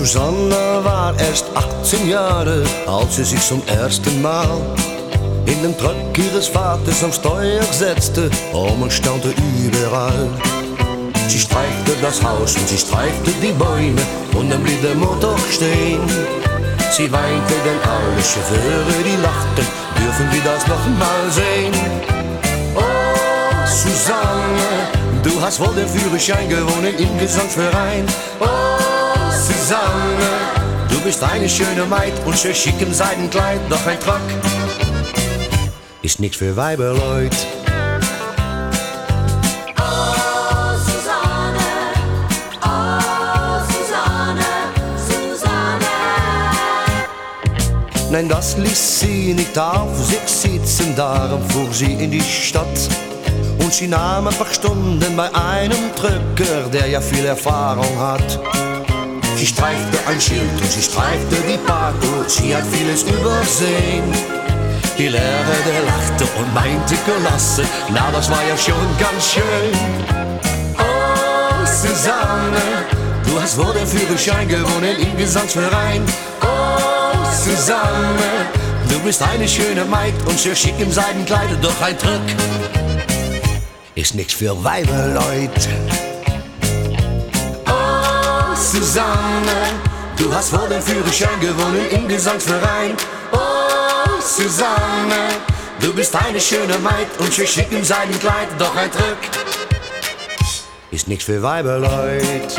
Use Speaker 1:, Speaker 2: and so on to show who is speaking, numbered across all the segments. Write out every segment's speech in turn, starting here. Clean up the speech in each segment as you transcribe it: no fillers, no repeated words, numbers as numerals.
Speaker 1: Susanne war erst 18 Jahre, als sie sich zum ersten Mal in den Truck ihres Vaters am Steuer setzte. Und staunte überall. Sie streifte das Haus und sie streifte die Bäume und dann blieb der Motor stehen. Sie weinte, denn alle Chauffeure, die lachten, dürfen wir das noch mal sehen. Oh, Susanne, du hast wohl den Führerschein gewonnen im Gesangsverein. Oh, Susanne, du bist eine schöne Maid und schön schick im Seidenkleid, doch ein Truck ist nichts für Weiberleut.
Speaker 2: Oh, Susanne, Susanne.
Speaker 1: Nein, das ließ sie nicht auf sich sitzen, darum fuhr sie in die Stadt. Und sie nahm ein paar Stunden bei einem Drücker, der ja viel Erfahrung hat. Sie streifte ein Schild und sie streifte die Parkour, sie hat vieles übersehen. Die Lehrer, der lachte und meinte gelassen, na das war ja schon ganz schön. Oh, Susanne, du hast wohl den Führerschein gewonnen im Gesangsverein. Oh, Susanne, du bist eine schöne Maid und sehr schick im Seidenkleid, doch ein Truck ist nichts für Weiberleut. Oh, Susanne, du hast wohl den Führerschein gewonnen im Gesangsverein. Oh, Susanne, du bist eine schöne Maid und schön schick im Seidenkleid, doch ein Truck ist nichts für Weiberleut.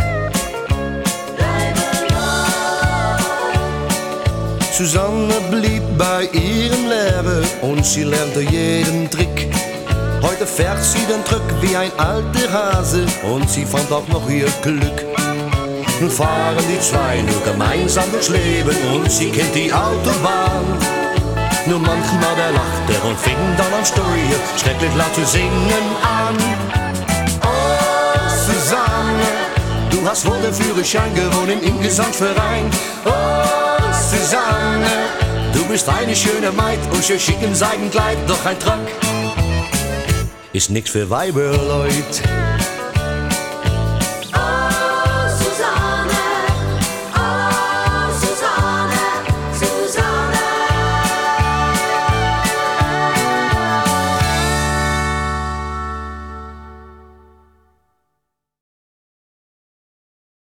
Speaker 1: Susanne blieb bei ihrem Lehrer und sie lernte jeden Trick. Heute fährt sie den Truck wie ein alter Hase und sie fand auch noch ihr Glück. Nun fahren die zwei nur gemeinsam durchs Leben und sie kennt die Autobahn. Nur manchmal der lacht er und fing dann an Steuer schrecklich laut zu singen an. Oh, Susanne, du hast wohl den Führerschein gewonnen im Gesangsverein. Oh, Susanne, du bist eine schöne Maid und schön schick im Seidenkleid, doch ein Truck ist nix für Weiberleut.